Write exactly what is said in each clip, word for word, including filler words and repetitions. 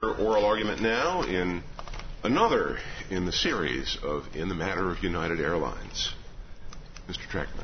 Oral argument now in another in the series of In the Matter of United Airlines. Mister Trackman.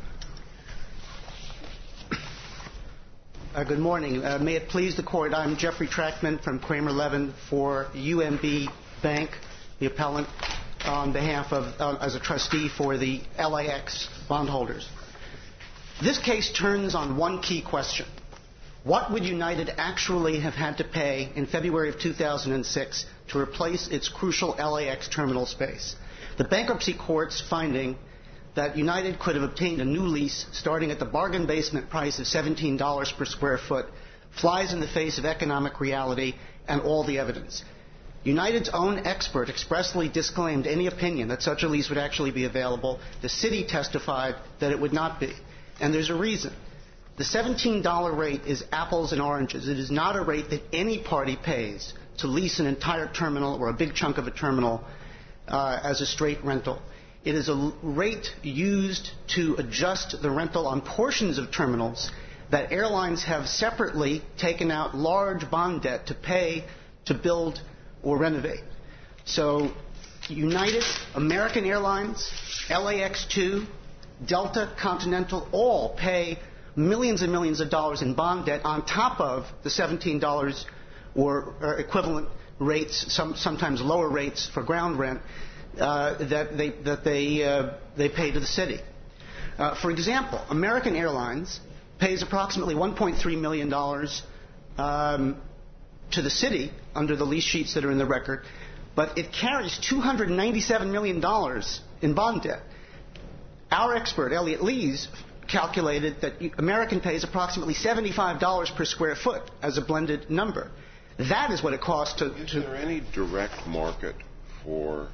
Uh, good morning. Uh, may it please the Court, I'm Jeffrey Trackman from Kramer Levin for U M B Bank, the appellant, on behalf of, uh, as a trustee for the L A X bondholders. This case turns on one key question. What would United actually have had to pay in February of two thousand six to replace its crucial L A X terminal space? The bankruptcy court's finding that United could have obtained a new lease starting at the bargain basement price of seventeen dollars per square foot flies in the face of economic reality and all the evidence. United's own expert expressly disclaimed any opinion that such a lease would actually be available. The city testified that it would not be. And there's a reason. The seventeen dollars rate is apples and oranges. It is not a rate that any party pays to lease an entire terminal or a big chunk of a terminal uh, as a straight rental. It is a rate used to adjust the rental on portions of terminals that airlines have separately taken out large bond debt to pay to build or renovate. So United, American Airlines, L A X two, Delta, Continental all pay millions and millions of dollars in bond debt on top of the seventeen dollars or, or equivalent rates, some, sometimes lower rates for ground rent uh, that they, that they, uh, they pay to the city. Uh, for example, American Airlines pays approximately one point three million dollars um, to the city under the lease sheets that are in the record, but it carries two hundred ninety-seven million dollars in bond debt. Our expert, Elliot Lees, calculated that American pays approximately seventy-five dollars per square foot as a blended number. That is what it costs to... Is to there any direct market for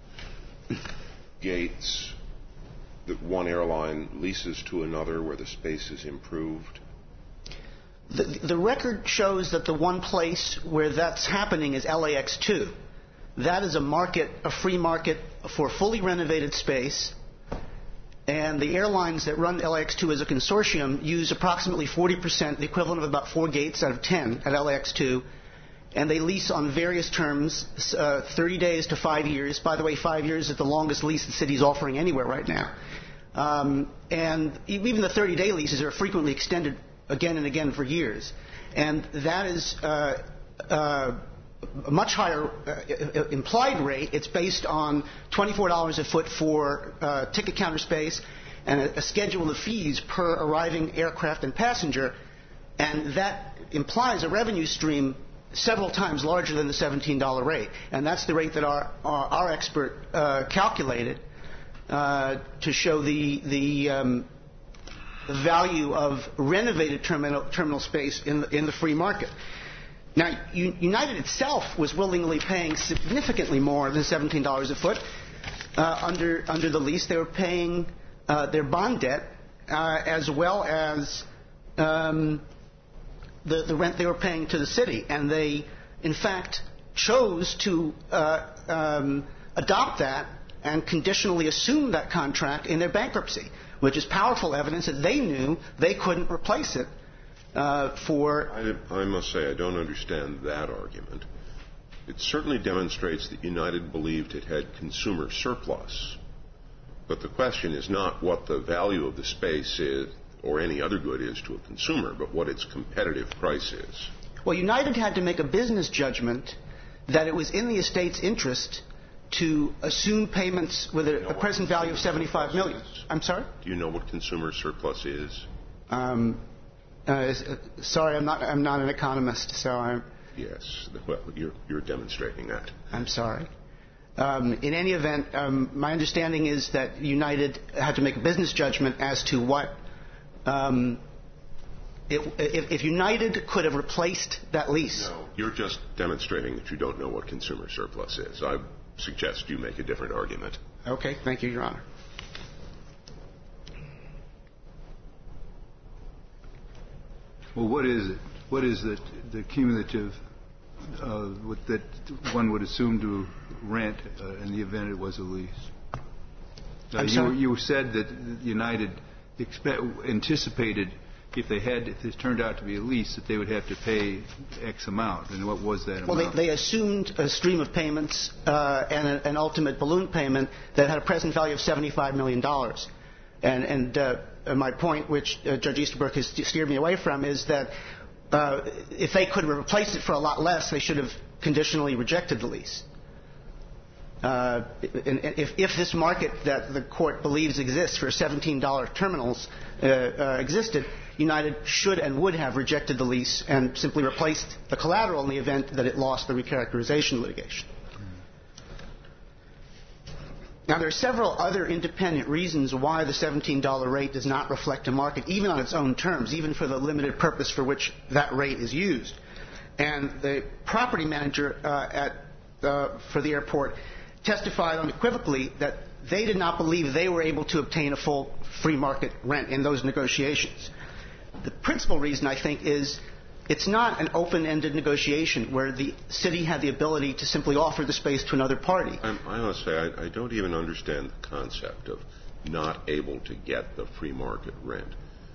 gates that one airline leases to another where the space is improved? The, the record shows that the one place where that's happening is L A X two. That is a market, a free market for fully renovated space. And the airlines that run L A X two as a consortium use approximately forty percent, the equivalent of about four gates out of ten at L A X two. And they lease on various terms, uh, thirty days to five years. By the way, five years is the longest lease the city is offering anywhere right now. Um, and even the thirty-day leases are frequently extended again and again for years. And that is uh, uh, a much higher uh, implied rate. It's based on twenty-four dollars a foot for uh, ticket counter space and a, a schedule of fees per arriving aircraft and passenger, and that implies a revenue stream several times larger than the seventeen dollars rate. And that's the rate that our, our, our expert uh, calculated uh, to show the, the um, value of renovated terminal, terminal space in the, in the free market. Now, United itself was willingly paying significantly more than seventeen dollars a foot uh, under under the lease. They were paying uh, their bond debt uh, as well as um, the, the rent they were paying to the city. And they, in fact, chose to uh, um, adopt that and conditionally assume that contract in their bankruptcy, which is powerful evidence that they knew they couldn't replace it. Uh, for I, I must say I don't understand that argument. It certainly demonstrates that United believed it had consumer surplus. But the question is not what the value of the space is or any other good is to a consumer, but what its competitive price is. Well, United had to make a business judgment that it was in the estate's interest to assume payments with a, a present value of seventy-five million dollars. I'm sorry? Do you know what consumer surplus is? Um... Uh, sorry, I'm not. I'm not an economist, so I'm. Yes, well, you're you're demonstrating that. I'm sorry. Um, in any event, um, my understanding is that United had to make a business judgment as to what. Um, it, if, if United could have replaced that lease. No, you're just demonstrating that you don't know what consumer surplus is. I suggest you make a different argument. Okay, thank you, Your Honor. Well, what is it? What is the, the cumulative uh, with, that one would assume to rent uh, in the event it was a lease? Uh, you, you said that United expe- anticipated if they had, if this turned out to be a lease, that they would have to pay X amount. And what was that amount? Well, they, they assumed a stream of payments uh, and a, an ultimate balloon payment that had a present value of seventy-five million dollars. And, and uh, my point, which uh, Judge Easterbrook has steered me away from, is that uh, if they could have replaced it for a lot less, they should have conditionally rejected the lease. Uh, and if, if this market that the court believes exists for seventeen dollar terminals uh, uh, existed, United should and would have rejected the lease and simply replaced the collateral in the event that it lost the recharacterization litigation. Now, there are several other independent reasons why the seventeen dollar rate does not reflect a market, even on its own terms, even for the limited purpose for which that rate is used. And the property manager uh, at, uh, for the airport testified unequivocally that they did not believe they were able to obtain a full free market rent in those negotiations. The principal reason, I think, is it's not an open-ended negotiation where the city had the ability to simply offer the space to another party. I'm, I must say, I, I don't even understand the concept of not able to get the free market rent.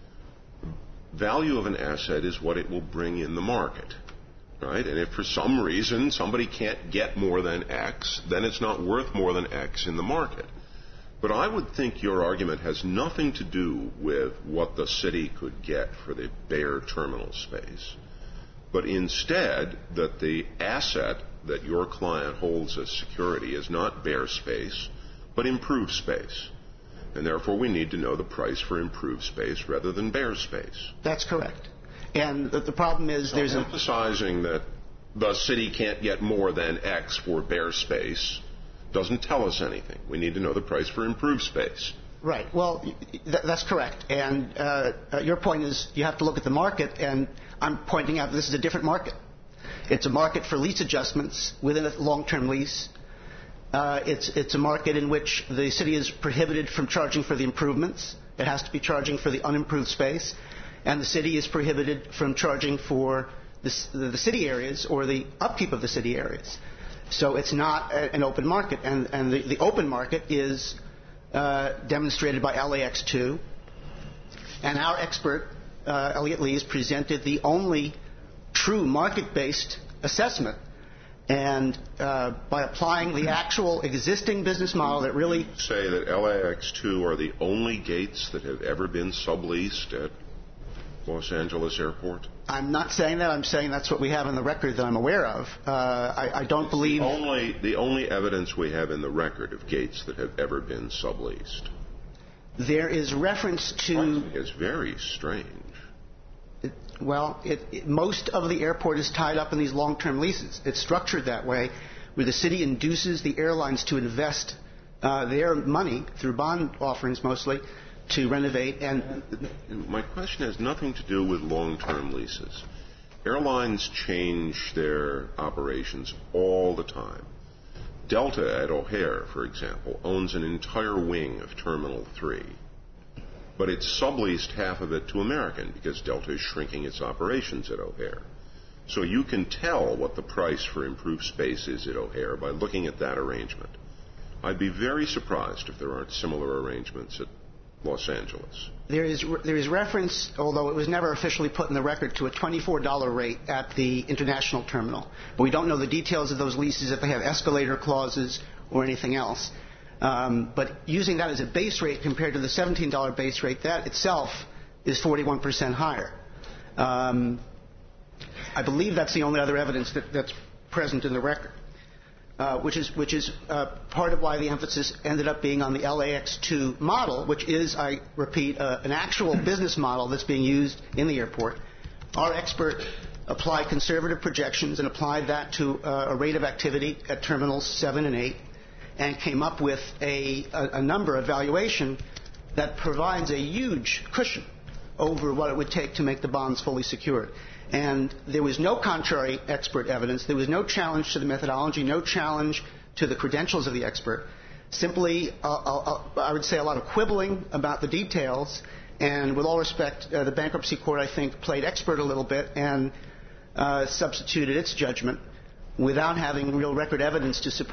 Value of an asset is what it will bring in the market. Right? And if for some reason somebody can't get more than X, then it's not worth more than X in the market. But I would think your argument has nothing to do with what the city could get for the bare terminal space, but instead that the asset that your client holds as security is not bare space, but improved space. And therefore we need to know the price for improved space rather than bare space. That's correct. And the, the problem is so there's emphasizing that the city can't get more than X for bare space doesn't tell us anything. We need to know the price for improved space. Right. Well, th- that's correct. And uh, uh, your point is you have to look at the market, and I'm pointing out that this is a different market. It's a market for lease adjustments within a long-term lease. Uh, it's, it's a market in which the city is prohibited from charging for the improvements. It has to be charging for the unimproved space. And the city is prohibited from charging for the, the city areas or the upkeep of the city areas. So it's not a, an open market. And, and the, the open market is uh, demonstrated by L A X two. And our expert, uh, Elliot Lee, has presented the only true market-based assessment. And uh, by applying the actual existing business model that really... say that L A X two are the only gates that have ever been subleased at Los Angeles Airport? I'm not saying that. I'm saying that's what we have in the record that I'm aware of. Uh, I, I don't believe... The only, the only evidence we have in the record of gates that have ever been subleased. There is reference to... It's very strange. It, well, it, it, most of the airport is tied up in these long-term leases. It's structured that way, where the city induces the airlines to invest uh, their money, through bond offerings mostly, to renovate. And my question has nothing to do with long-term leases. Airlines change their operations all the time. Delta at O'Hare, for example, owns an entire wing of Terminal three, but it's subleased half of it to American because Delta is shrinking its operations at O'Hare. So you can tell what the price for improved space is at O'Hare by looking at that arrangement. I'd be very surprised if there aren't similar arrangements at Los Angeles. There is there is reference, although it was never officially put in the record, to a twenty-four dollar rate at the international terminal. But we don't know the details of those leases, if they have escalator clauses or anything else. Um, but using that as a base rate compared to the seventeen dollar base rate, that itself is forty-one percent higher. Um, I believe that's the only other evidence that, that's present in the record. Uh, which is which is uh, part of why the emphasis ended up being on the L A X two model, which is, I repeat, uh, an actual business model that's being used in the airport. Our expert applied conservative projections and applied that to uh, a rate of activity at terminals seven and eight, and came up with a, a, a number, a valuation that provides a huge cushion over what it would take to make the bonds fully secured. And there was no contrary expert evidence. There was no challenge to the methodology, no challenge to the credentials of the expert. Simply, uh, uh, I would say, a lot of quibbling about the details. And with all respect, uh, the bankruptcy court, I think, played expert a little bit and uh, substituted its judgment without having real record evidence to support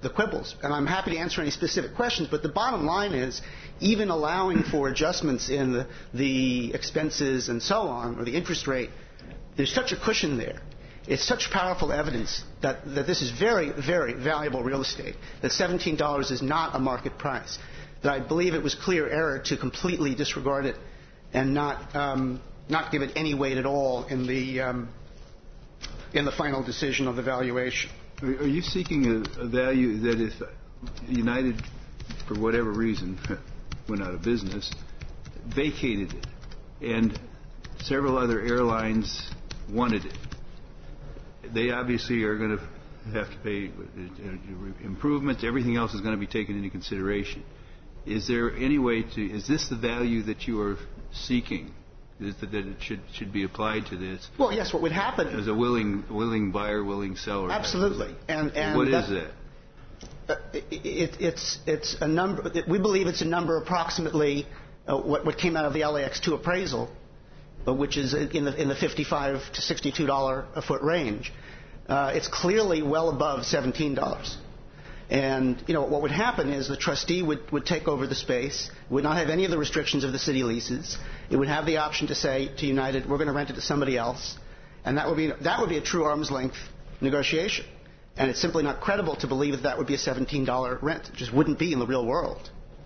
the quibbles. And I'm happy to answer any specific questions, but the bottom line is, even allowing for adjustments in the, the expenses and so on, or the interest rate, there's such a cushion there. It's such powerful evidence that, that this is very, very valuable real estate, that seventeen dollars is not a market price, that I believe it was clear error to completely disregard it and not um, not give it any weight at all in the um, in the final decision of the valuation. Are you seeking a, a value that if United, for whatever reason, went out of business, vacated it, and several other airlines wanted it, they obviously are going to have to pay improvements. Everything else is going to be taken into consideration. Is there any way to, is this the value that you are seeking, is that, that it should should be applied to this? Well, yes, what would happen as a willing willing buyer, willing seller? Absolutely. And, and what that, is that? Uh, it, it, it's it's a number. We believe it's a number approximately uh, what what came out of the L A X two appraisal, but which is in the in the fifty-five to sixty-two dollar a foot range. Uh, it's clearly well above seventeen dollars. And, you know, what would happen is the trustee would, would take over the space, would not have any of the restrictions of the city leases. It would have the option to say to United, we're going to rent it to somebody else. And that would be, that would be a true arm's length negotiation. And it's simply not credible to believe that that would be a seventeen dollar rent. It just wouldn't be in the real world.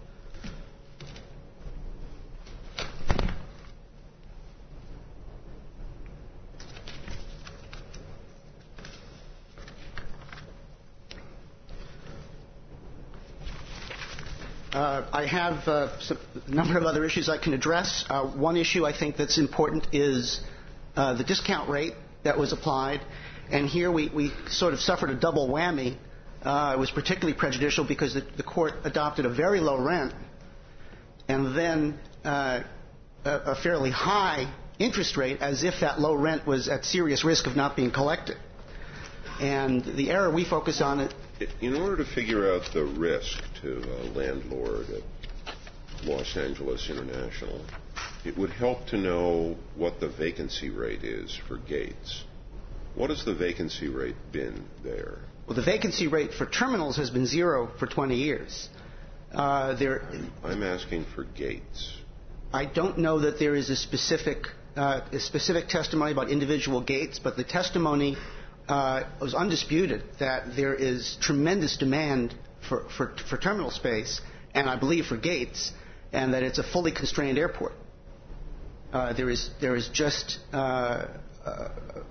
Uh, I have uh, some, a number of other issues I can address. Uh, one issue I think that's important is uh, the discount rate that was applied. And here we, we sort of suffered a double whammy. Uh, it was particularly prejudicial because the, the court adopted a very low rent and then uh, a, a fairly high interest rate, as if that low rent was at serious risk of not being collected. And the error we focus on it. In order to figure out the risk to a landlord at Los Angeles International, it would help to know what the vacancy rate is for Gates. What has the vacancy rate been there? Well, the vacancy rate for terminals has been zero for twenty years. Uh, there, I'm, I'm asking for Gates. I don't know that there is a specific, uh, a specific testimony about individual Gates, but the testimony uh, was undisputed that there is tremendous demand for, for, for terminal space, and I believe for Gates, and that it's a fully constrained airport. Uh, there is there is just uh, uh,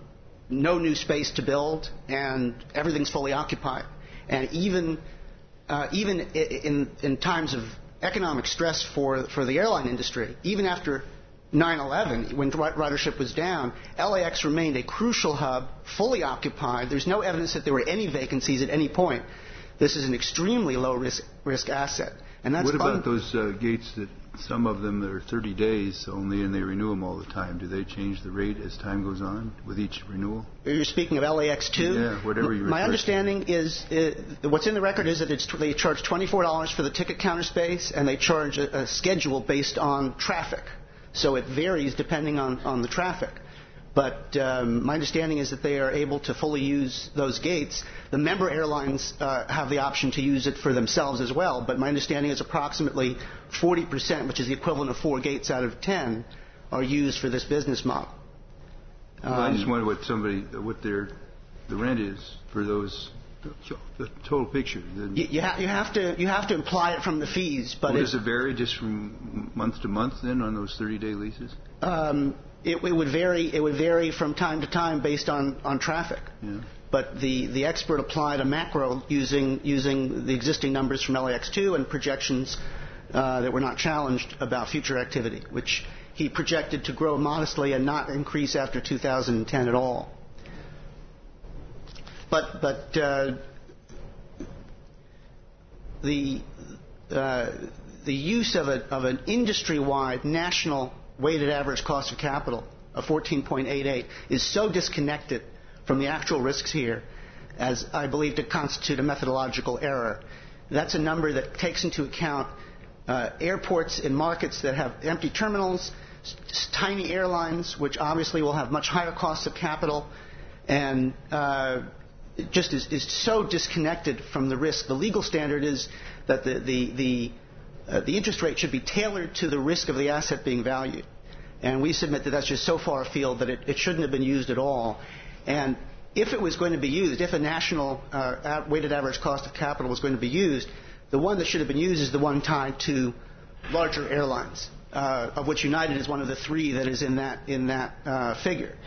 no new space to build, and everything's fully occupied. And even uh, even in in times of economic stress for for the airline industry, even after nine eleven, when ridership was down, L A X remained a crucial hub, fully occupied. There's no evidence that there were any vacancies at any point. This is an extremely low risk risk asset. And that's what about un- those uh, gates that some of them are thirty days only and they renew them all the time? Do they change the rate as time goes on with each renewal? You're speaking of L A X two? Yeah, whatever you My understanding to. is uh, what's in the record is that it's, they charge twenty-four dollars for the ticket counter space, and they charge a, a schedule based on traffic. So it varies depending on, on the traffic. But um, my understanding is that they are able to fully use those gates. The member airlines uh, have the option to use it for themselves as well. But my understanding is approximately forty percent, which is the equivalent of four gates out of ten, are used for this business model. Um, well, I just wonder what somebody, what their the rent is for those. The total picture. You, you, ha- you have to you have to imply it from the fees, but well, it, does it vary just from month to month then on those thirty-day leases? Um, it, it would vary. It would vary from time to time based on, on traffic. Yeah. But the, the expert applied a macro using using the existing numbers from L A X two and projections uh, that were not challenged about future activity, which he projected to grow modestly and not increase after two thousand ten at all. But but uh, the uh, the use of a of an industry-wide national weighted average cost of capital of fourteen point eight eight is so disconnected from the actual risks here, as I believe to constitute a methodological error. That's a number that takes into account uh, airports in markets that have empty terminals, s- tiny airlines, which obviously will have much higher costs of capital, and uh, just is, is so disconnected from the risk. The legal standard is that the the the, uh, the interest rate should be tailored to the risk of the asset being valued. And we submit that that's just so far afield that it, it shouldn't have been used at all. And if it was going to be used, if a national uh, weighted average cost of capital was going to be used, the one that should have been used is the one tied to larger airlines, uh, of which United is one of the three that is in that in that uh, figure.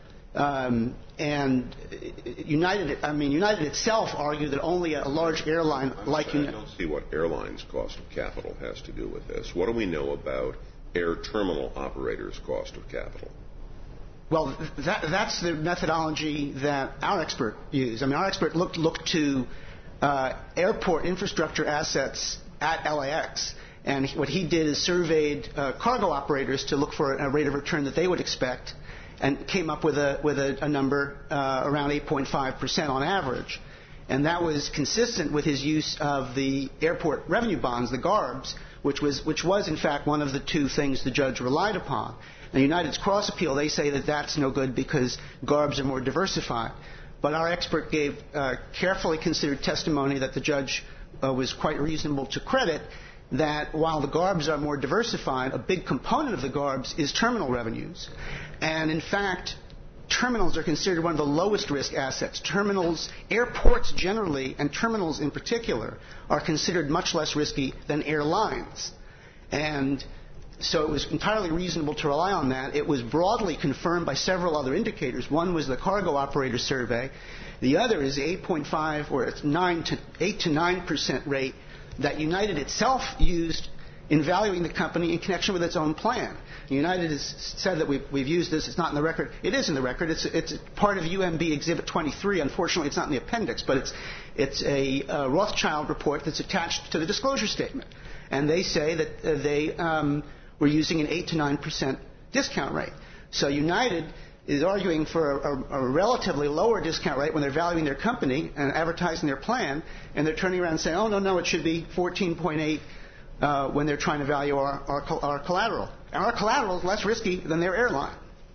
Um, and United, I mean, United itself argued that only a large airline I'm like sorry, United. I don't see what airlines' cost of capital has to do with this. What do we know about air terminal operators' cost of capital? Well, that, that's the methodology that our expert used. I mean, our expert looked looked to uh, airport infrastructure assets at L A X, and he, what he did is surveyed uh, cargo operators to look for a rate of return that they would expect, and came up with a with a, a number uh, around eight point five percent on average, and that was consistent with his use of the airport revenue bonds, the G A R Bs, which was which was in fact one of the two things the judge relied upon. Now, United's cross appeal, they say that that's no good because G A R Bs are more diversified. But our expert gave uh, carefully considered testimony that the judge uh, was quite reasonable to credit, that while the G A R Bs are more diversified, a big component of the G A R Bs is terminal revenues. And in fact, terminals are considered one of the lowest risk assets. Terminals, airports generally, and terminals in particular, are considered much less risky than airlines. And so it was entirely reasonable to rely on that. It was broadly confirmed by several other indicators. One was the cargo operator survey. The other is the eight point five or it's nine to eight to nine percent rate that United itself used in valuing the company in connection with its own plan. United has said that we've, we've used this. It's not in the record. It is in the record. It's, it's part of U M B Exhibit twenty-three. Unfortunately, it's not in the appendix, but it's, it's a uh, Rothschild report that's attached to the disclosure statement. And they say that uh, they um, were using an eight to nine percent discount rate. So United is arguing for a, a, a relatively lower discount rate when they're valuing their company and advertising their plan, and they're turning around and saying, oh, no, no, it should be fourteen point eight uh, when they're trying to value our, our, our collateral. And our collateral is less risky than their airline.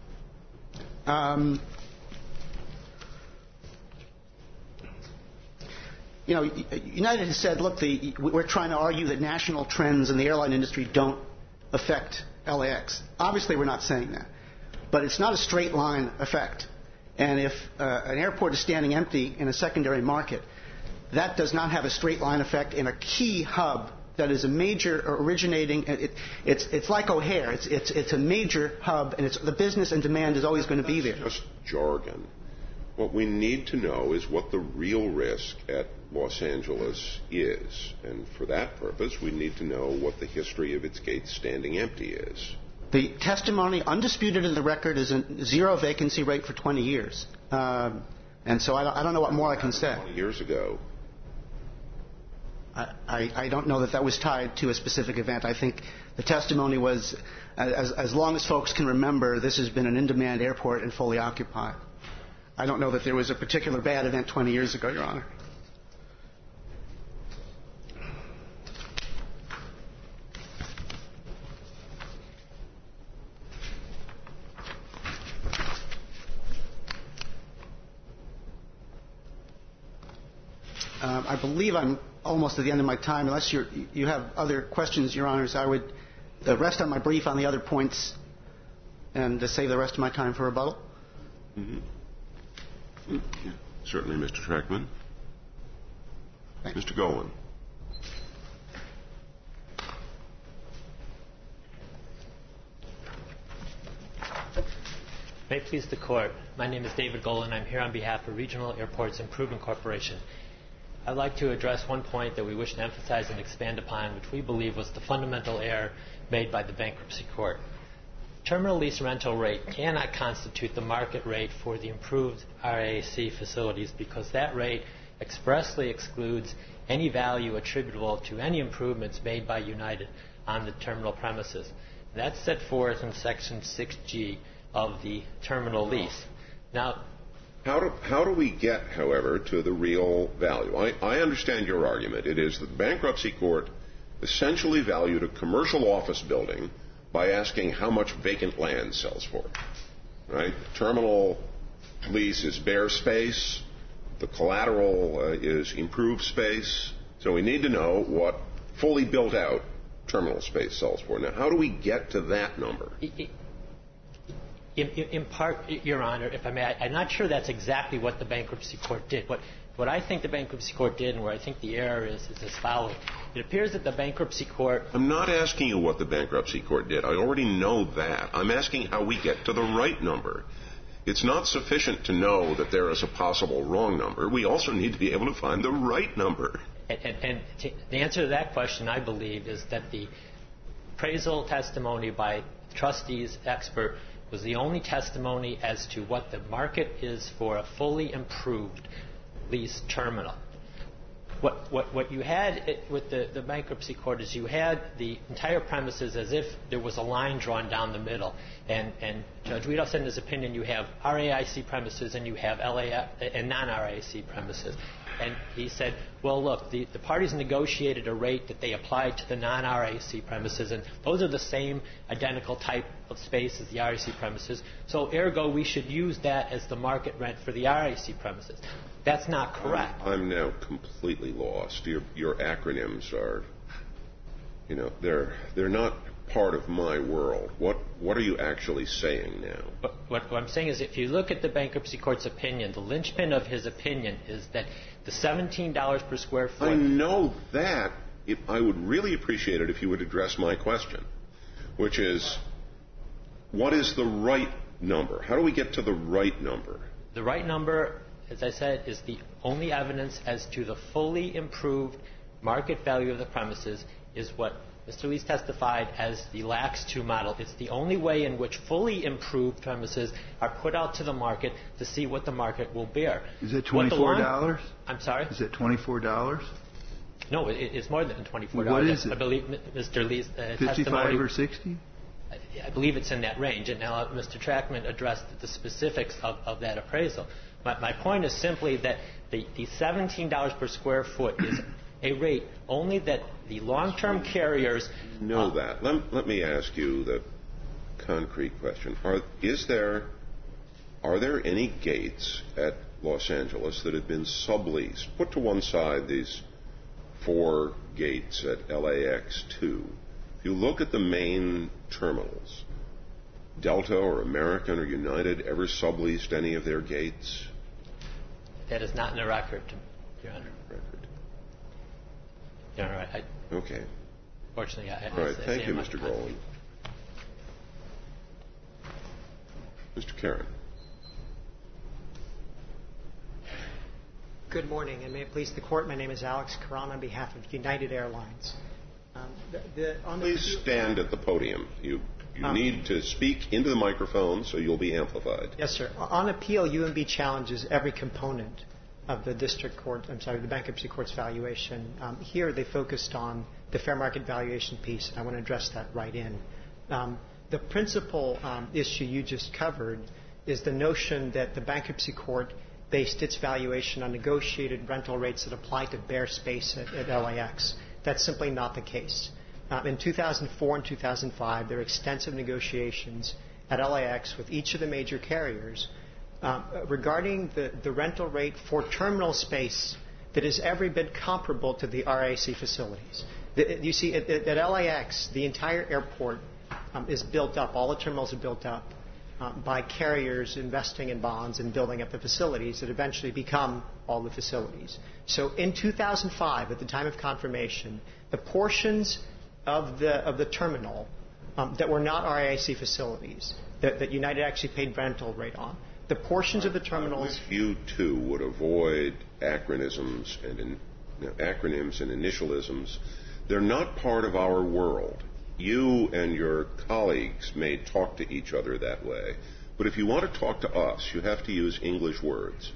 Um, you know, United has said, look, the, we're trying to argue that national trends in the airline industry don't affect L A X. Obviously, we're not saying that. But it's not a straight line effect. And if uh, an airport is standing empty in a secondary market, that does not have a straight line effect in a key hub that is a major originating. It, it's, it's like O'Hare. It's, it's, it's a major hub, and it's, the business and demand is always going to be there. That's just jargon. What we need to know is what the real risk at Los Angeles is. And for that purpose, we need to know what the history of its gates standing empty is. The testimony, undisputed in the record, is a zero vacancy rate for twenty years. Um, and so I don't, I don't know what more I can say. twenty years ago. I, I, I don't know that that was tied to a specific event. I think the testimony was, as, as long as folks can remember, this has been an in-demand airport and fully occupied. I don't know that there was a particular bad event twenty years ago, Your Honor. Um, I believe I'm almost at the end of my time. Unless you're, you have other questions, Your Honors, I would uh, rest on my brief on the other points and uh, save the rest of my time for rebuttal. Mm-hmm. Yeah. Certainly, Mister Trackman. Thanks. Mister Golan. May it please the Court. My name is David Golan. I'm here on behalf of Regional Airports Improvement Corporation. I'd like to address one point that we wish to emphasize and expand upon, which we believe was the fundamental error made by the bankruptcy court. Terminal lease rental rate cannot constitute the market rate for the improved R A A C facilities because that rate expressly excludes any value attributable to any improvements made by United on the terminal premises. That's set forth in Section six G of the terminal lease. Now, How do, how do we get, however, to the real value? I, I understand your argument. It is that the bankruptcy court essentially valued a commercial office building by asking how much vacant land sells for. Right? The terminal lease is bare space. The collateral uh, is improved space. So we need to know what fully built out terminal space sells for. Now, how do we get to that number? In, in, in part, Your Honor, if I may, I, I'm not sure that's exactly what the bankruptcy court did. What, what I think the bankruptcy court did and where I think the error is is as follows. It appears that the bankruptcy court... I'm not asking you what the bankruptcy court did. I already know that. I'm asking how we get to the right number. It's not sufficient to know that there is a possible wrong number. We also need to be able to find the right number. And, and, and to, the answer to that question, I believe, is that the appraisal testimony by the trustee's expert was the only testimony as to what the market is for a fully improved leased terminal. What, what, what you had with the, the bankruptcy court is you had the entire premises as if there was a line drawn down the middle. And, and Judge Weedoff said in his opinion you have R A I C premises and you have L A F and non-R A I C premises. And he said, well, look, the, the parties negotiated a rate that they applied to the non-R A C premises, and those are the same identical type of space as the R A C premises. So ergo, we should use that as the market rent for the R A C premises. That's not correct. I'm, I'm now completely lost. Your, your acronyms are, you know, they're they're not part of my world. What what are you actually saying now? What, what, what I'm saying is, if you look at the bankruptcy court's opinion, the linchpin of his opinion is that the seventeen dollars per square foot. I know that. If, I would really appreciate it if you would address my question, which is, what is the right number? How do we get to the right number? The right number, as I said, is the only evidence as to the fully improved market value of the premises is what Mister Lees testified as the LAX two model. It's the only way in which fully improved premises are put out to the market to see what the market will bear. Is it twenty-four dollars? I'm sorry? Is it twenty-four dollars? No, it, it's more than twenty-four dollars. What is it? I believe Mister Lee's uh, fifty-five testimony, or sixty? I believe it's in that range. And now Mister Trackman addressed the specifics of, of that appraisal. My, my point is simply that the, the seventeen dollars per square foot is a rate only that the long-term carriers know uh, that. Let, let me ask you the concrete question. Are, is there, are there any gates at Los Angeles that have been subleased? Put to one side these four gates at L A X two. If you look at the main terminals, Delta or American or United ever subleased any of their gates? That is not in the record, Your Honor. Record. Your Honor, I, okay. Fortunately, I... All right. I, I Thank you, my Mister time. Groland. Mister Karen. Good morning, and may it please the Court, my name is Alex Karan on behalf of United Airlines. Um, the, the, on the Please stand at the podium. You, you um, need to speak into the microphone so you'll be amplified. Yes, sir. On appeal, U M B challenges every component of the district court, I'm sorry, the bankruptcy court's valuation. Um, here, they focused on the fair market valuation piece, and I want to address that right in. Um, the principal um, issue you just covered is the notion that the bankruptcy court based its valuation on negotiated rental rates that apply to bare space at, at L A X. That's simply not the case. Uh, in two thousand four and two thousand five, there were extensive negotiations at L A X with each of the major carriers uh, regarding the, the rental rate for terminal space that is every bit comparable to the R A C facilities. The, you see, at, at L A X, the entire airport um, is built up, all the terminals are built up uh, by carriers investing in bonds and building up the facilities that eventually become all the facilities. So in two thousand five, at the time of confirmation, the portions of the, of the terminal um, that were not R A C facilities, that, that United actually paid rental rate on, the portions of the terminals... I wish you, too, would avoid acronyms and, in, you know, acronyms and initialisms. They're not part of our world. You and your colleagues may talk to each other that way, but if you want to talk to us, you have to use English words.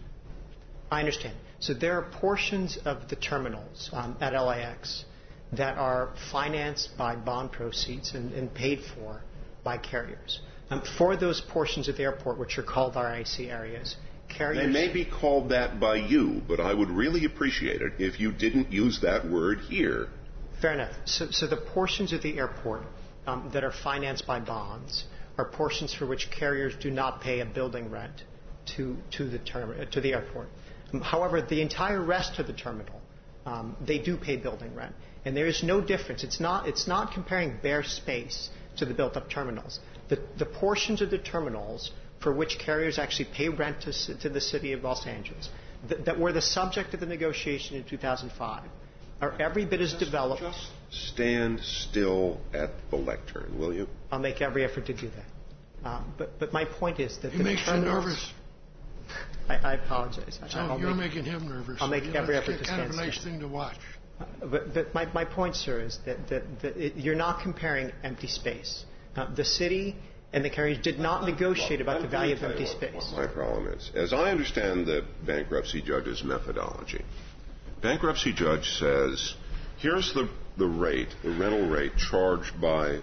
I understand. So there are portions of the terminals um, at L A X that are financed by bond proceeds and, and paid for by carriers. Um, for those portions of the airport, which are called R A C areas, carriers... They may be called that by you, but I would really appreciate it if you didn't use that word here. Fair enough. So, so the portions of the airport um, that are financed by bonds are portions for which carriers do not pay a building rent to, to, the, term, uh, to the airport. Um, however, the entire rest of the terminal, um, they do pay building rent. And there is no difference. It's not, it's not comparing bare space to the built-up terminals. The, the portions of the terminals for which carriers actually pay rent to, to the city of Los Angeles, th- that were the subject of the negotiation in two thousand five, are every bit as developed. Just stand still at the lectern, will you? I'll make every effort to do that. Um, but, but my point is that he the makes you nervous. I, I apologize. So I'll you're make, making him nervous. I'll make so every that's effort to stand kind of a nice still. thing to watch. Uh, but but my, my point, sir, is that, that, that it, you're not comparing empty space. Uh, the city and the carriers did not negotiate about the value of empty what, space. What my problem is, as I understand the bankruptcy judge's methodology, bankruptcy judge says, here's the, the rate, the rental rate charged by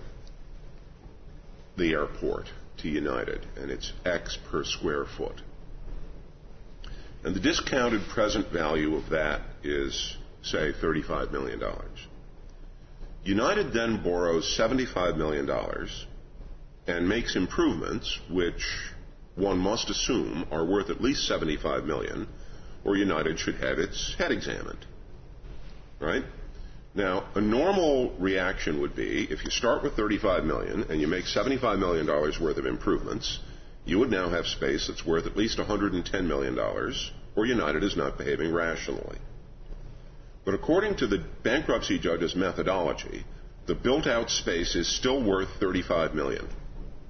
the airport to United, and it's X per square foot. And the discounted present value of that is, say, thirty-five million dollars. United then borrows seventy-five million dollars and makes improvements which one must assume are worth at least seventy-five million dollars, or United should have its head examined. Right? Now, a normal reaction would be, if you start with thirty-five million dollars and you make seventy-five million dollars worth of improvements, you would now have space that's worth at least one hundred ten million dollars, or United is not behaving rationally. But according to the bankruptcy judge's methodology, the built-out space is still worth thirty-five million dollars.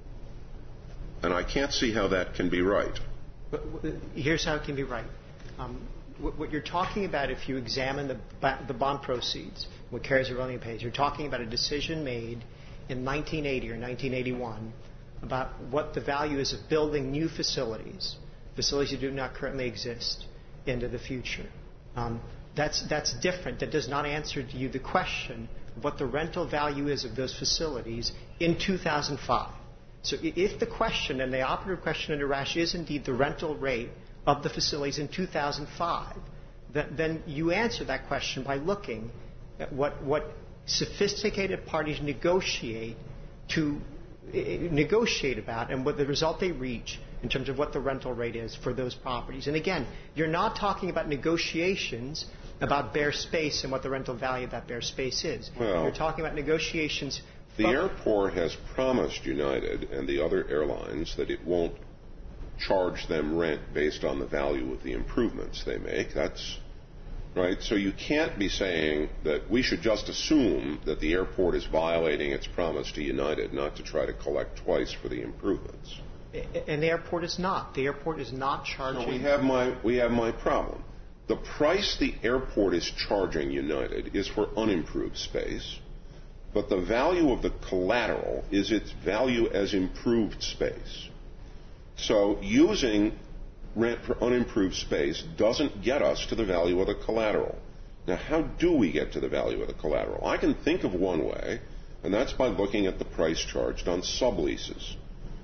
And I can't see how that can be right. But here's how it can be right. Um, what, what you're talking about, if you examine the, the bond proceeds, what carriers are willing to pay, you're talking about a decision made in nineteen eighty or nineteen eighty-one about what the value is of building new facilities, facilities that do not currently exist, into the future. Um, that's, that's different. That does not answer to you the question of what the rental value is of those facilities in two thousand five. So if the question, and the operative question under Rash, is indeed the rental rate of the facilities in two thousand five, then, then you answer that question by looking at what, what sophisticated parties negotiate to negotiate about and what the result they reach in terms of what the rental rate is for those properties. And again, you're not talking about negotiations about bare space and what the rental value of that bare space is. Well, you're talking about negotiations. The airport has promised United and the other airlines that it won't charge them rent based on the value of the improvements they make. That's right. So you can't be saying that we should just assume that the airport is violating its promise to United not to try to collect twice for the improvements. And the airport is not. The airport is not charging. So we have my we have my problem. The price the airport is charging United is for unimproved space, but the value of the collateral is its value as improved space. So using rent for unimproved space doesn't get us to the value of the collateral. Now, how do we get to the value of the collateral? I can think of one way, and that's by looking at the price charged on subleases.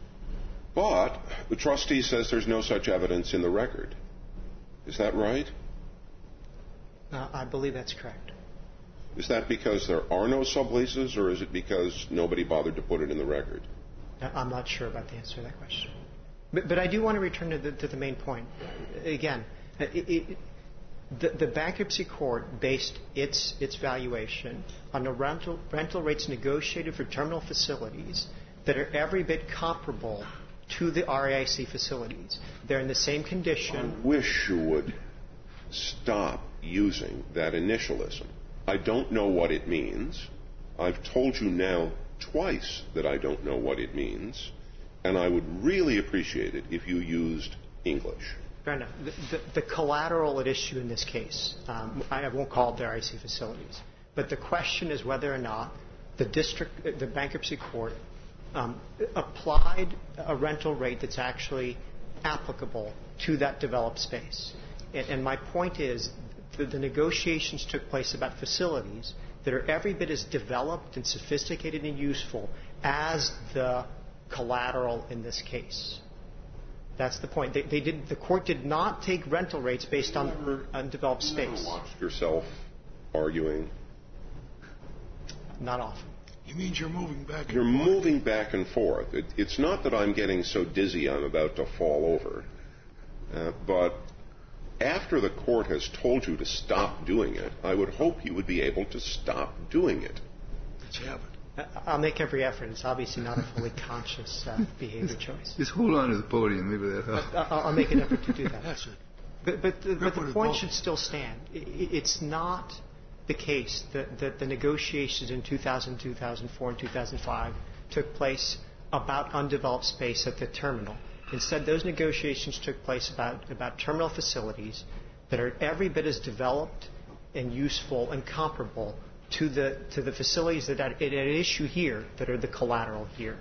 But the trustee says there's no such evidence in the record. Is that right? Uh, I believe that's correct. Is that because there are no subleases, or is it because nobody bothered to put it in the record? I'm not sure about the answer to that question. But, but I do want to return to the, to the main point. Again, it, it, the, the bankruptcy court based its, its valuation on the rental, rental rates negotiated for terminal facilities that are every bit comparable to the R A I C facilities. They're in the same condition. I wish you would stop using that initialism. I don't know what it means. I've told you now twice that I don't know what it means, and I would really appreciate it if you used English. Fair enough. The, the, the collateral at issue in this case, um, I won't call it the R A I C facilities, but the question is whether or not the district, the bankruptcy court, um, applied a rental rate that's actually applicable to that developed space. And, and my point is that the negotiations took place about facilities that are every bit as developed and sophisticated and useful as the collateral in this case. That's the point. They, they did, the court did not take rental rates based on Never, undeveloped space. You ever watched yourself arguing? Not often. He means you're moving back and You're forth. moving back and forth. It, it's not that I'm getting so dizzy I'm about to fall over, uh, but after the court has told you to stop doing it, I would hope you would be able to stop doing it. It's happened. I'll make every effort. It's obviously not a fully conscious uh, behavior choice. Just hold on to the podium. Maybe that helps. I'll, I'll make an effort to do that. That's it. But, but, the, but the point should still stand. It's not the case that, that the negotiations in two thousand, two thousand four, and two thousand five took place about undeveloped space at the terminal. Instead, those negotiations took place about, about terminal facilities that are every bit as developed and useful and comparable to the to the facilities that are at issue here, that are the collateral here.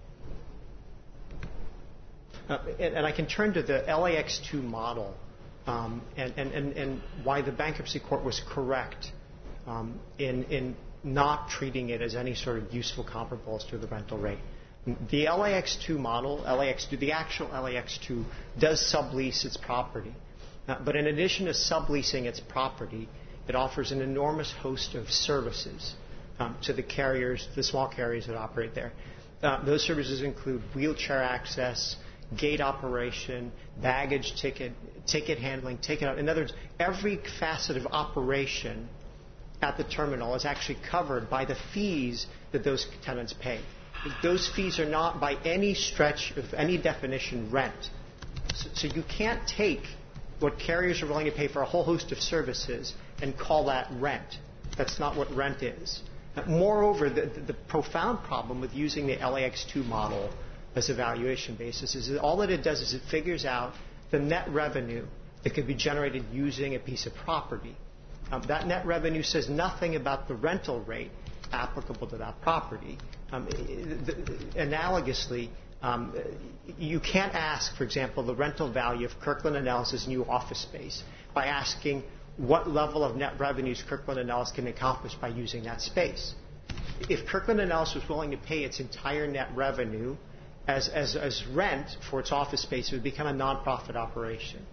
Uh, and, and I can turn to the L A X two model um, and, and, and, and why the bankruptcy court was correct um, in, in not treating it as any sort of useful comparables to the rental rate. The L A X two model, L A X two, the actual L A X two does sublease its property. Uh, but in addition to subleasing its property, it offers an enormous host of services um, to the carriers, the small carriers that operate there. Uh, those services include wheelchair access, gate operation, baggage ticket, ticket handling, ticket out. In other words, every facet of operation at the terminal is actually covered by the fees that those tenants pay. Those fees are not by any stretch of any definition rent. So, so you can't take what carriers are willing to pay for a whole host of services and call that rent. That's not what rent is. Moreover, the, the, the profound problem with using the L A X two model as a valuation basis is that all that it does is it figures out the net revenue that could be generated using a piece of property. Um, that net revenue says nothing about the rental rate applicable to that property. Um, the, the, analogously, um, you can't ask, for example, the rental value of Kirkland and Ellis' new office space by asking what level of net revenues Kirkland and Ellis can accomplish by using that space. If Kirkland and Ellis was willing to pay its entire net revenue as, as, as rent for its office space, it would become a nonprofit operation.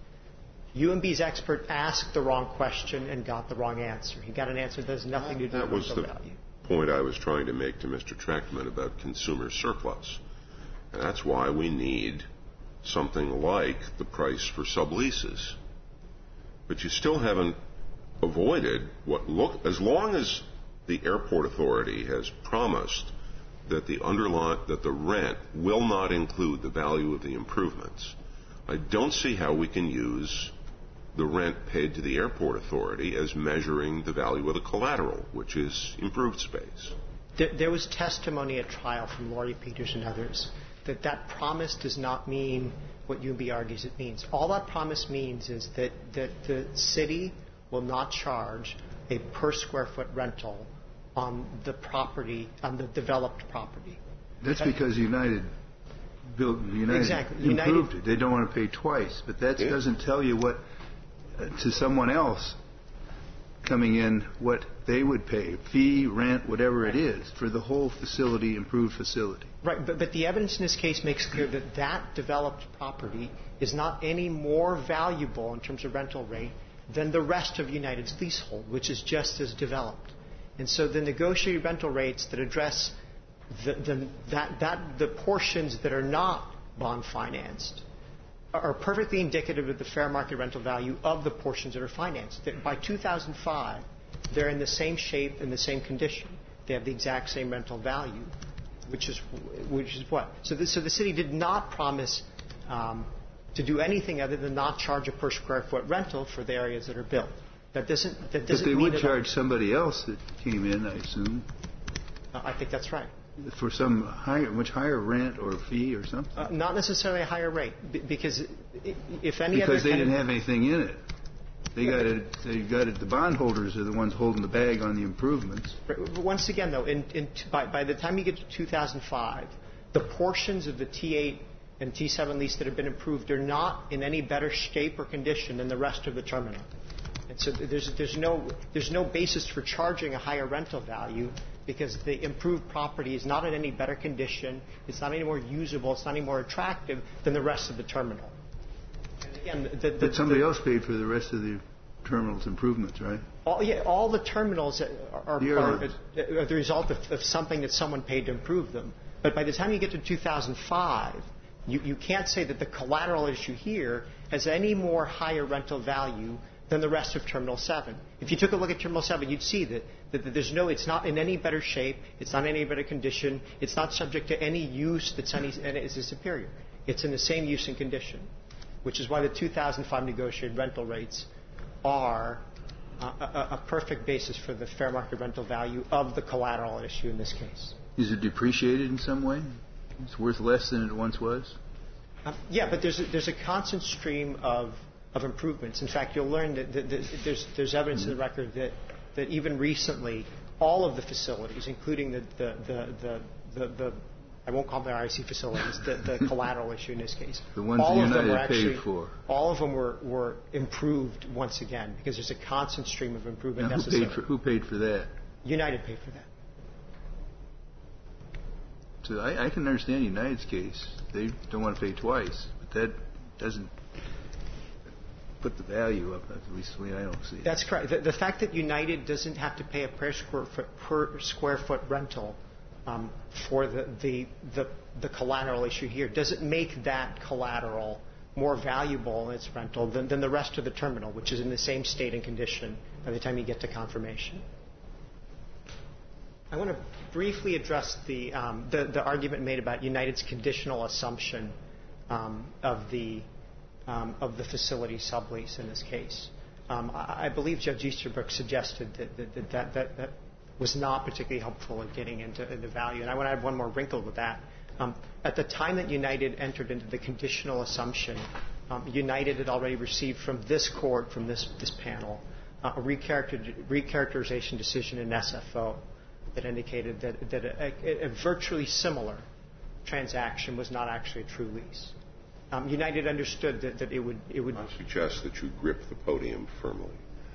U M B's expert asked the wrong question and got the wrong answer. He got an answer that has nothing to do that with rental value. That was the point I was trying to make to Mister Trachtman about consumer surplus. And that's why we need something like the price for subleases. But you still haven't avoided what look, as long as the airport authority has promised that the underlying, that the rent will not include the value of the improvements, I don't see how we can use the rent paid to the airport authority as measuring the value of the collateral, which is improved space. There, there was testimony at trial from Laurie Peters and others that that promise does not mean what U M B argues it means. All that promise means is that, that the city will not charge a per square foot rental on the property, on the developed property. That's because United built, United exactly. improved United, it. They don't want to pay twice, but that yeah. doesn't tell you what uh, to someone else coming in what they would pay, fee, rent, whatever right. it is, for the whole facility, improved facility. Right, but, but the evidence in this case makes clear that that developed property is not any more valuable in terms of rental rate than the rest of United's leasehold, which is just as developed. And so the negotiated rental rates that address the, the, that, that, the portions that are not bond financed are perfectly indicative of the fair market rental value of the portions that are financed. By two thousand five, they're in the same shape and the same condition. They have the exact same rental value, which is which is what? So the, so the city did not promise um, to do anything other than not charge a per square foot rental for the areas that are built. That doesn't. That doesn't but they mean would charge somebody else that came in, I assume. Uh, I think that's right. For some higher, much higher rent or fee or something? Uh, not necessarily a higher rate, b- because if any because other they tenant, didn't have anything in it. They got it. They got it. The bondholders are the ones holding the bag on the improvements. But once again, though, in, in, by, by the time you get to two thousand five, the portions of the T eight and T seven lease that have been improved are not in any better shape or condition than the rest of the terminal. And so there's there's no there's no basis for charging a higher rental value because the improved property is not in any better condition. It's not any more usable. It's not any more attractive than the rest of the terminal. And again, the, the, but somebody the, else paid for the rest of the terminal's improvements, right? All, yeah, all the terminals are, are, the, are, are the result of, of something that someone paid to improve them. But by the time you get to two thousand five, You, you can't say that the collateral issue here has any more higher rental value than the rest of Terminal seven. If you took a look at Terminal seven, you'd see that, that, that there's no, it's not in any better shape, it's not in any better condition, it's not subject to any use that's any, is superior. It's in the same use and condition, which is why the two thousand five negotiated rental rates are a, a, a perfect basis for the fair market rental value of the collateral issue in this case. Is it depreciated in some way? It's worth less than it once was? Um, yeah, but there's a, there's a constant stream of, of improvements. In fact, you'll learn that, that, that there's, there's evidence mm-hmm. in the record that, that even recently, all of the facilities, including the, the, the, the, the, the I won't call them R I C facilities, the, the collateral issue in this case. The ones all that of them were United actually, paid for. All of them were, were improved once again because there's a constant stream of improvement now, who necessary. Paid for, who paid for that? United paid for that. So I, I can understand United's case. They don't want to pay twice, but that doesn't put the value up, at least the way I don't see it. That's correct. The, the fact that United doesn't have to pay a per square foot, per square foot rental um, for the, the, the, the collateral issue here doesn't make that collateral more valuable in its rental than, than the rest of the terminal, which is in the same state and condition by the time you get to confirmation. I want to briefly address the, um, the, the argument made about United's conditional assumption um, of the um, of the facility sublease in this case. Um, I, I believe Judge Easterbrook suggested that that, that, that, that that was not particularly helpful in getting into, into value. And I want to add one more wrinkle with that. Um, at the time that United entered into the conditional assumption, um, United had already received from this court, from this, this panel, uh, a recharacter, recharacterization decision in S F O that indicated that, that a, a, a virtually similar transaction was not actually a true lease. Um, United understood that, that it would... It would I suggest that you grip the podium firmly.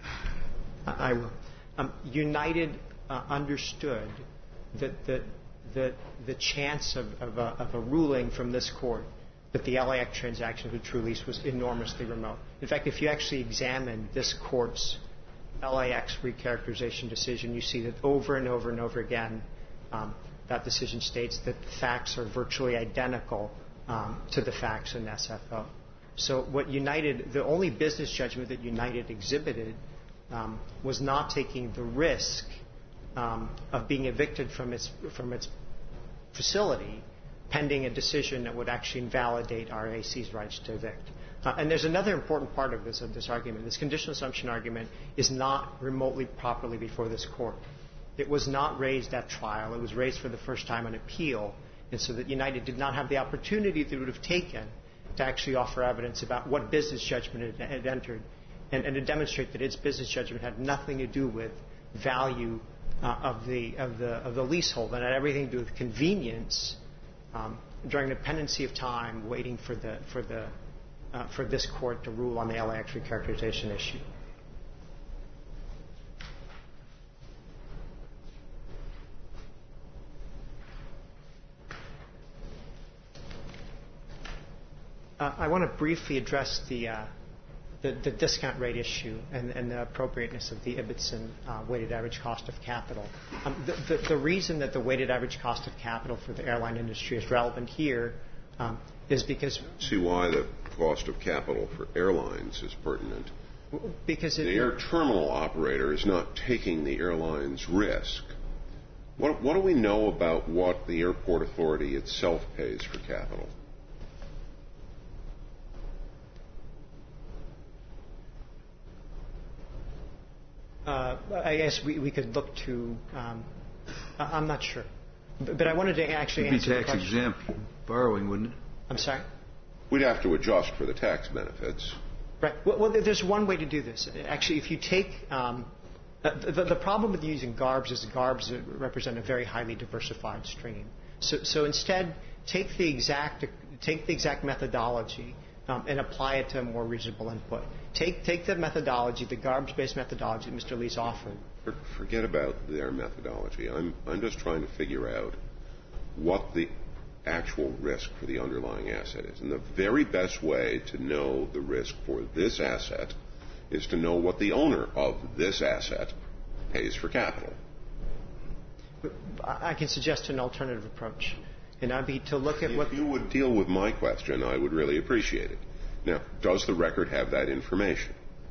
I will. Um, United uh, understood that, that, that the chance of, of, a, of a ruling from this court that the L A X transaction was a true lease was enormously remote. In fact, if you actually examine this court's L A X recharacterization decision, you see that over and over and over again, um, that decision states that the facts are virtually identical um, to the facts in S F O. So what United, the only business judgment that United exhibited um, was not taking the risk um, of being evicted from its from its facility pending a decision that would actually invalidate R A C's rights to evict. Uh, and there's another important part of this of this argument. This conditional assumption argument is not remotely properly before this court. It was not raised at trial. It was raised for the first time on appeal, and so that United did not have the opportunity that it would have taken to actually offer evidence about what business judgment it had entered, and, and to demonstrate that its business judgment had nothing to do with value uh, of the of the of the leasehold, and had everything to do with convenience um, during the pendency of time, waiting for the for the uh, for this court to rule on the L A X recharacterization issue. Uh, I want to briefly address the, uh, the, the discount rate issue and, and the appropriateness of the Ibbotson uh, weighted average cost of capital. Um, the, the, the reason that the weighted average cost of capital for the airline industry is relevant here um, is because... See why the cost of capital for airlines is pertinent. Because it, the air terminal operator is not taking the airline's risk. What, what do we know about what the airport authority itself pays for capital? Uh, I guess we, we could look to. Um, I'm not sure, but, but I wanted to actually It'd answer be the tax question. exempt borrowing, wouldn't it? I'm sorry. We'd have to adjust for the tax benefits. Right. Well, well there's one way to do this. Actually, if you take um, the, the problem with using G A R Bs is G A R Bs represent a very highly diversified stream. So, so instead, take the exact take the exact methodology um, and apply it to a more reasonable input. Take take the methodology, the G A R Bs-based methodology that Mister Lee's offered. Forget about their methodology. I'm I'm just trying to figure out what the actual risk for the underlying asset is. And the very best way to know the risk for this asset is to know what the owner of this asset pays for capital. I can suggest an alternative approach. and that'd be to look at if what... If you would deal with my question, I would really appreciate it. Now, does the record have that information?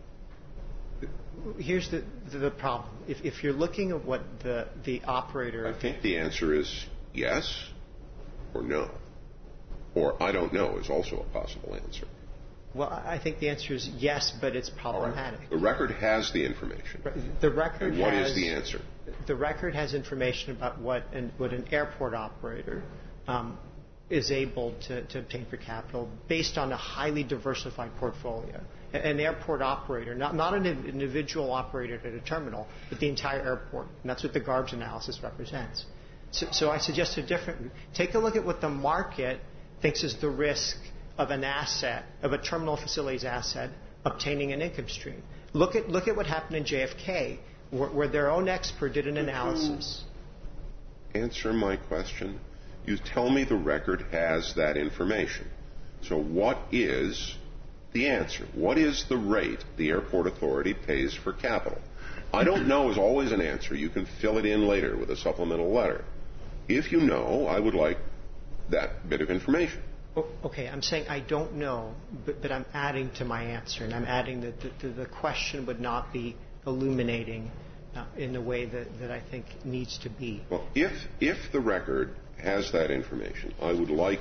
Here's the, the problem. If, if you're looking at what the, the operator... I think the answer is yes or no. Or I don't know is also a possible answer. Well, I think the answer is yes, but it's problematic. Right. The record has the information. The record and what has, is the answer? The record has information about what an, what an airport operator um, is able to, to obtain for capital based on a highly diversified portfolio. An airport operator, not, not an individual operator at a terminal, but the entire airport. And that's what the Garbs analysis represents. So, so I suggest a different... Take a look at what the market thinks is the risk of an asset, of a terminal facilities asset, obtaining an income stream. Look at, look at what happened in J F K, where, where their own expert did an analysis. Answer my question. You tell me the record has that information. So what is the answer? What is the rate the airport authority pays for capital? I don't know is always an answer. You can fill it in later with a supplemental letter. If you know, I would like that bit of information. Okay, I'm saying I don't know, but, but I'm adding to my answer, and I'm adding that the, the, the question would not be illuminating uh, in the way that, that I think needs to be. Well, if if the record has that information, I would like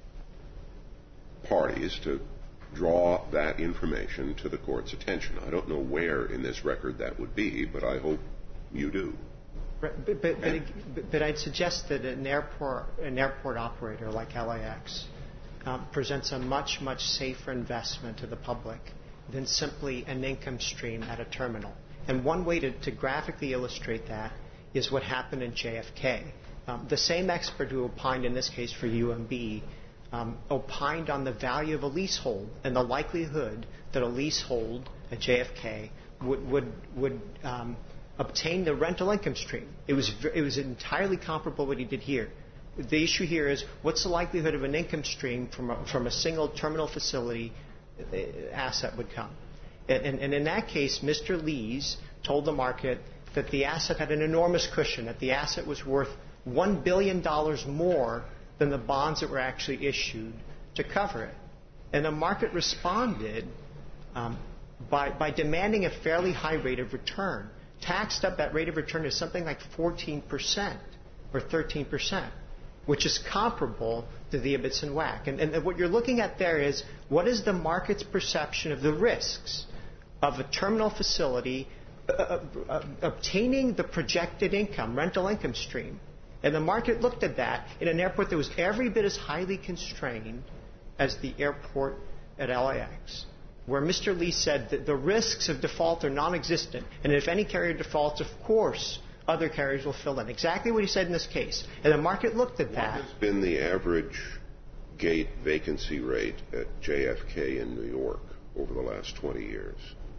parties to draw that information to the court's attention. I don't know where in this record that would be, but I hope you do. Right, but, but, but, but I'd suggest that an airport, an airport operator like L A X um, presents a much, much safer investment to the public than simply an income stream at a terminal. And one way to, to graphically illustrate that is what happened in J F K. Um, the same expert who opined in this case for U M B um, opined on the value of a leasehold and the likelihood that a leasehold at J F K would would would um, obtain the rental income stream. It was it was entirely comparable to what he did here. The issue here is what's the likelihood of an income stream from a, from a single terminal facility asset would come. And, and, and in that case, Mister Lees told the market that the asset had an enormous cushion, that the asset was worth one billion dollars more than the bonds that were actually issued to cover it. And the market responded um, by, by demanding a fairly high rate of return. Taxed up, that rate of return is something like fourteen percent or thirteen percent, which is comparable to the Ibbotson W A C. And, and what you're looking at there is what is the market's perception of the risks of a terminal facility uh, uh, obtaining the projected income, rental income stream. And the market looked at that in an airport that was every bit as highly constrained as the airport at L A X, where Mister Lee said that the risks of default are non-existent, and if any carrier defaults, of course, other carriers will fill in. Exactly what he said in this case. And the market looked at that. What has been the average gate vacancy rate at J F K in New York over the last twenty years?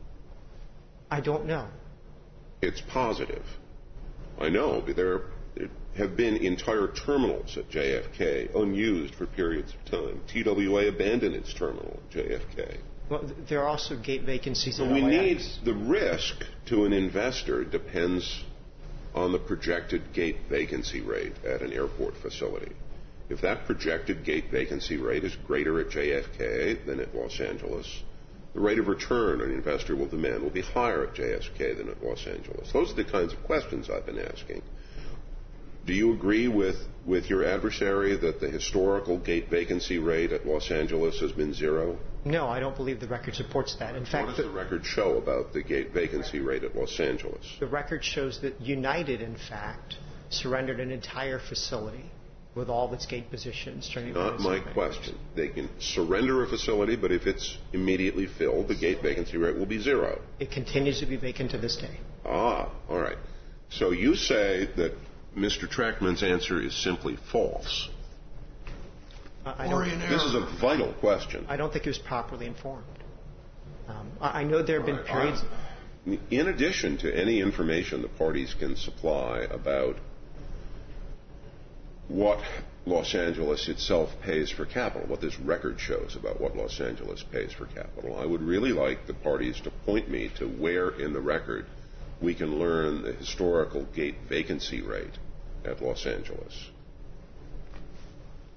I don't know. It's positive. I know, but there have been entire terminals at J F K unused for periods of time. T W A abandoned its terminal at J F K. Well, there are also gate vacancies so in we L A X. need the risk to an investor depends on the projected gate vacancy rate at an airport facility. If that projected gate vacancy rate is greater at J F K than at Los Angeles, the rate of return an investor will demand will be higher at J F K than at Los Angeles. Those are the kinds of questions I've been asking. Do you agree with, with your adversary that the historical gate vacancy rate at Los Angeles has been zero? No, I don't believe the record supports that. In fact, what does the, the record show about the gate vacancy rate at Los Angeles? The record shows that United, in fact, surrendered an entire facility with all of its gate positions during the Not my question. They can surrender a facility, but if it's immediately filled, the gate vacancy rate will be zero. It continues to be vacant to this day. Ah, all right. So you say that Mister Trackman's answer is simply false. Uh, I don't, this is a vital question. I don't think he was properly informed. Um, I, I know there have been right, periods... I, in addition to any information the parties can supply about what Los Angeles itself pays for capital, what this record shows about what Los Angeles pays for capital, I would really like the parties to point me to where in the record we can learn the historical gate vacancy rate at Los Angeles.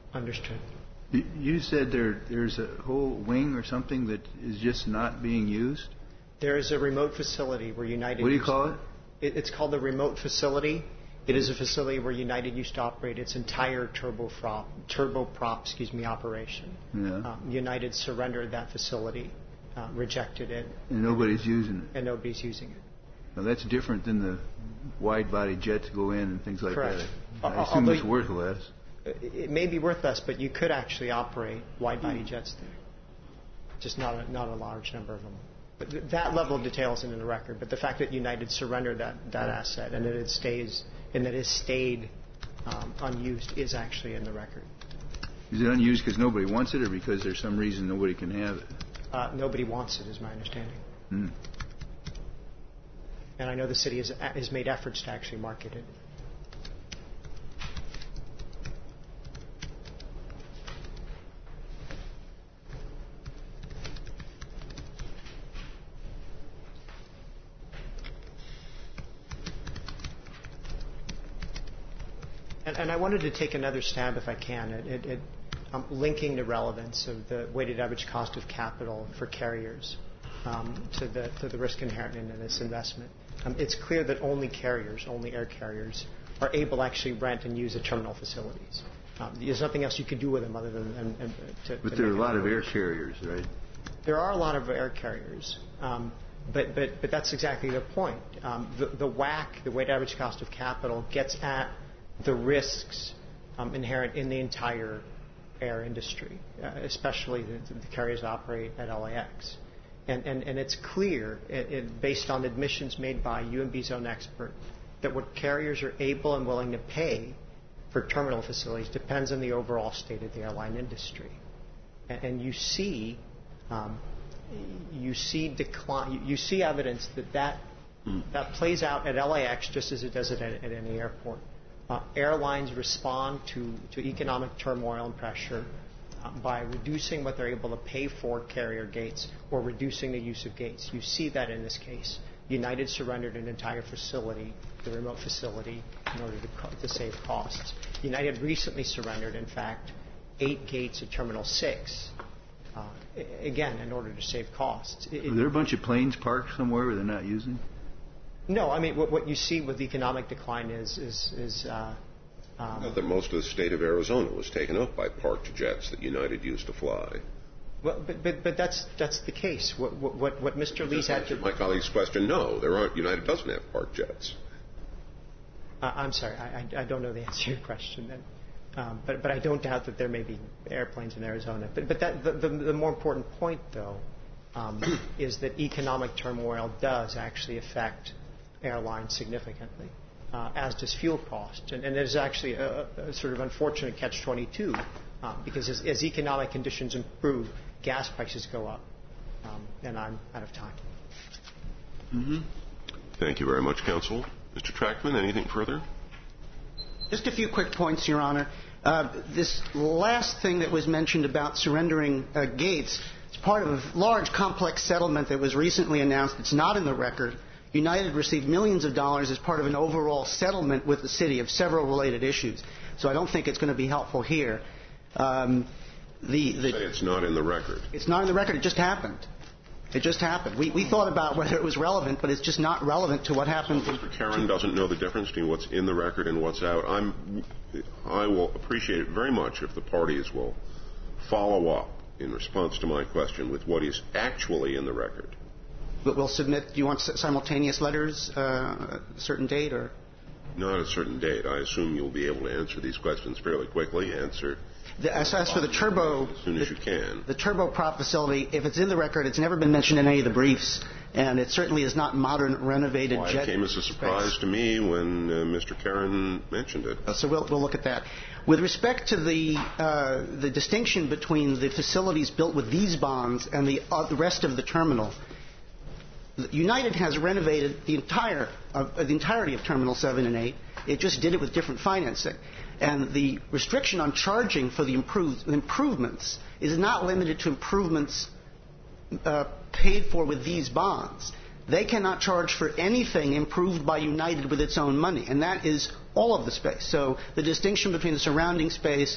Understood. You said there there's a whole wing or something that is just not being used? There is a remote facility where United... What do you call it? it? It's called the remote facility. It is a facility where United used to operate its entire turboprop, turboprop excuse me, operation. Yeah. Um, United surrendered that facility, uh, rejected it. And nobody's using it? And nobody's using it. Now, that's different than the wide-body jets go in and things like Correct. that. I assume Although it's worth less. It may be worth less, but you could actually operate wide-body jets there. Just not a, not a large number of them. But th- that level of detail isn't in the record. But the fact that United surrendered that, that asset and that it stays and that it stayed um, unused is actually in the record. Is it unused because nobody wants it, or because there's some reason nobody can have it? Uh, nobody wants it, is my understanding. Hmm. And I know the city has, has made efforts to actually market it. And, and I wanted to take another stab, if I can, at, at, at um, linking the relevance of the weighted average cost of capital for carriers um, to, the, to the risk inherent in this investment. Um, it's clear that only carriers, only air carriers, are able to actually rent and use the terminal facilities. Um, there's nothing else you could do with them other than and, and to. But to there are a make lot it of air carriers, right? There are a lot of air carriers, um, but, but, but that's exactly the point. Um, the, the W A C, the weighted average cost of capital, gets at the risks um, inherent in the entire air industry, uh, especially the, the carriers that operate at L A X. And, and, and it's clear, it, it, based on admissions made by U M B's own expert, that what carriers are able and willing to pay for terminal facilities depends on the overall state of the airline industry. And, and you see, um, you see decline. You, you see evidence that that, mm. that plays out at L A X just as it does it at, at any airport. Uh, airlines respond to, to economic turmoil and pressure uh, by reducing what they're able to pay for carrier gates or reducing the use of gates. You see that in this case. United surrendered an entire facility, the remote facility, in order to, co- to save costs. United recently surrendered, in fact, eight gates at Terminal six, uh, again, in order to save costs. It, Are there a bunch of planes parked somewhere where they're not using? No, I mean, what, what you see with economic decline is, is, is uh, um, well, that most of the state of Arizona was taken up by parked jets that United used to fly. Well, but, but, but that's, that's the case. What, what, what Mister Lee's had to... My colleague's question, no, there aren't. United doesn't have parked jets. Uh, I'm sorry, I, I, I don't know the answer to your question then. Um, but, but I don't doubt that there may be airplanes in Arizona. But, but that, the, the, the more important point, though, um, is that economic turmoil does actually affect airlines significantly, uh, as does fuel cost. And, and there's actually a, a sort of unfortunate catch twenty-two, uh, because as, as economic conditions improve, gas prices go up. Um, and I'm out of time. Mm-hmm. Thank you very much, counsel. Mister Trackman, anything further? Just a few quick points, Your Honor. Uh, this last thing that was mentioned about surrendering uh, gates is part of a large, complex settlement that was recently announced. It's not in the record. United received millions of dollars as part of an overall settlement with the city of several related issues. So I don't think it's going to be helpful here. Um, the, the, Say it's not in the record. It's not in the record. It just happened. It just happened. We, we thought about whether it was relevant, but it's just not relevant to what happened. So Mister Karen doesn't know the difference between what's in the record and what's out. I'm, I will appreciate it very much if the parties will follow up in response to my question with what is actually in the record. But we'll submit. Do you want simultaneous letters uh, at a certain date, or? Not at a certain date. I assume you'll be able to answer these questions fairly quickly. Answer. The, as, as for the turbo, as soon as the, you can. The turboprop facility, if it's in the record, it's never been mentioned in any of the briefs, and it certainly is not modern, renovated Why, jet. it came as a surprise space. to me when uh, Mister Karen mentioned it. Uh, so we'll, we'll look at that. With respect to the uh, the distinction between the facilities built with these bonds and the, uh, the rest of the terminal, United has renovated the entire uh, the entirety of Terminal seven and eight. It just did it with different financing. And the restriction on charging for the improved, improvements is not limited to improvements uh, paid for with these bonds. They cannot charge for anything improved by United with its own money, and that is all of the space. So the distinction between the surrounding space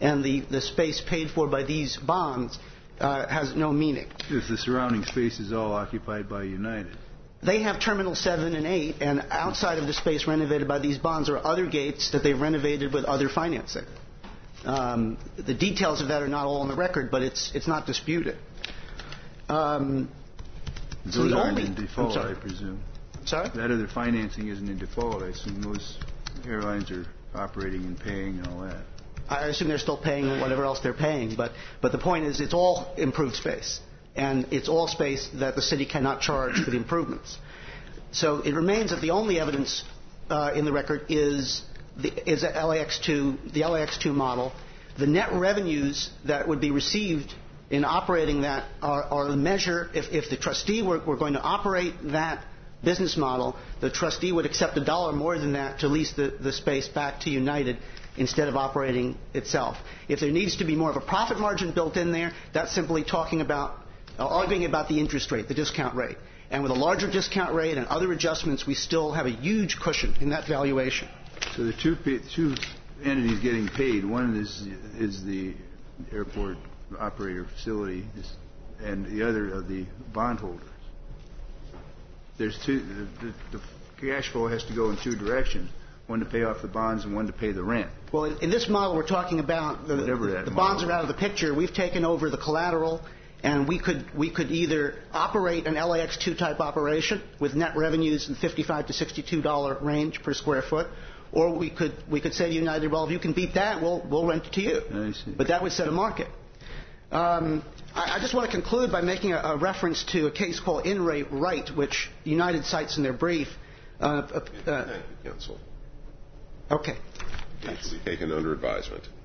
and the, the space paid for by these bonds uh, has no meaning. If the surrounding space is all occupied by United. They have Terminal seven and eight, and outside of the space renovated by these bonds are other gates that they've renovated with other financing. Um, the details of that are not all on the record, but it's it's not disputed. Um, Those so the aren't only, in default, I presume. Sorry? That other financing isn't in default. I assume those airlines are operating and paying and all that. I assume they're still paying whatever else they're paying, but, but the point is it's all improved space, and it's all space that the city cannot charge for the improvements. So it remains that the only evidence uh, in the record is the is L A X two, the L A X two model. The net revenues that would be received in operating that are, are the measure. If, if the trustee were, were going to operate that business model, the trustee would accept a dollar more than that to lease the, the space back to United instead of operating itself. If there needs to be more of a profit margin built in there, that's simply talking about, uh, arguing about the interest rate, the discount rate. And with a larger discount rate and other adjustments, we still have a huge cushion in that valuation. So the two two entities getting paid, one is is the airport operator facility, and the other are the bondholders. There's two. The, the, the cash flow has to go in two directions: one to pay off the bonds and one to pay the rent. Well, in this model, we're talking about the, Whatever that the model bonds are out of the picture. We've taken over the collateral, and we could we could either operate an L A X two type operation with net revenues in the fifty-five to sixty-two dollar range per square foot, or we could we could say to United, well, if you can beat that, we'll we'll rent it to you. I see. But that would set a market. Um, I, I just want to conclude by making a, a reference to a case called In Re Wright, which United cites in their brief. Uh, uh, Thank you, counsel. okay. Case will be taken under advisement.